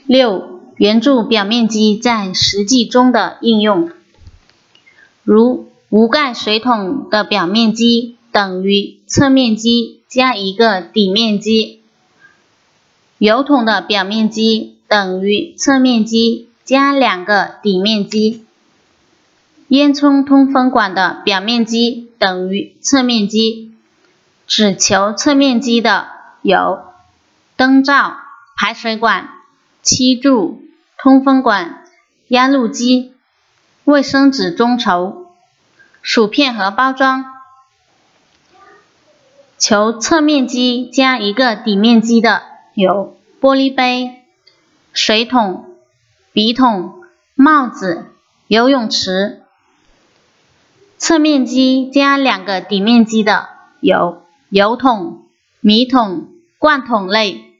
6. 圆柱表面积在实际中的应用，如无盖水桶的表面积等于侧面积加一个底面积，油桶的表面积等于侧面积加2个底面积，烟囱通风管的表面积等于侧面积，只求侧面积的有灯罩、排水管、漆柱、通风管、压路机、卫生纸中筹、薯片盒包装。求侧面积加一个底面积的有玻璃杯、水桶、笔筒、帽子、游泳池。侧面积加2个底面积的有油桶、米桶、罐桶类。